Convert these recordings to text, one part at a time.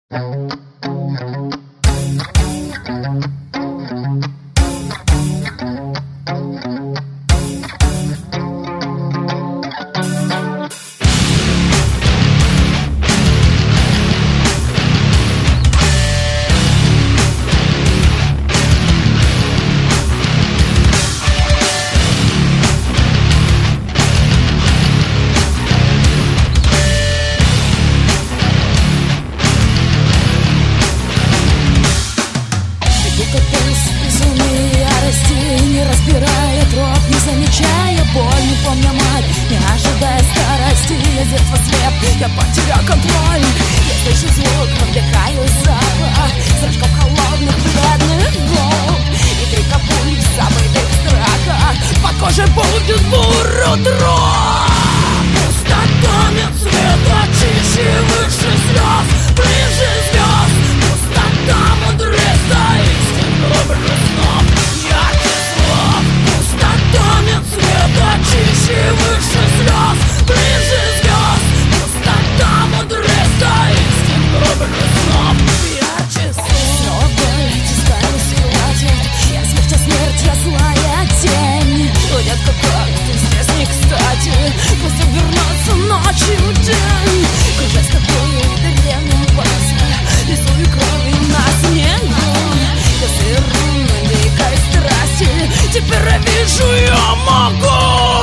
Я потерял контроль. Я слышу звук, вдыхаю запах зрачков холодных бледных губ и крика пуль в забытых страхах. По коже будет буру дрожь. Пустота, нет света, чище, выше слез, ближе звезд. Пустота, мудрее истин, добрых снов, ярче слов. Пустота, нет света, чище, выше слез, ближе звезд. Пустота, мудрее истин, добрых снов, ярче слов. Снова боль, тискалась и лазит. Я смерть, а смерть, я злая тень. Уйдет какой-то здесь не кстати. Просто вернется ночью день. Кружась с тобой в древнем пасме, рисую крови на снегу. Я сыру на дикой страсти. Теперь я вижу, я могу.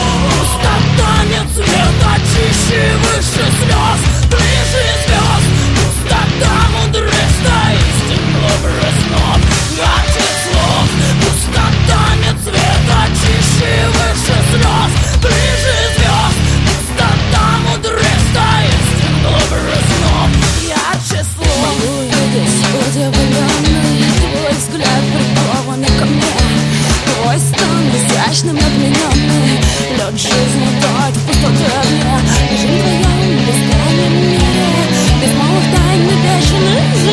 Пустота, нет света, чище, выше слез, ближе звезд. Пустота, мудрее истин, добрых снов, ярче слов. Пустота, нет света, чище, выше слез, ближе звезд. Пустота, мудрее истин, добрых снов, ярче слов. Могу видеть удивленный твой взгляд, прикованный ко мне. Твой стон изящным отмененный. Лед жизни тает в пустоте мне. Жизнь твоя в бескрайнем мире, без малых тайн и вечных.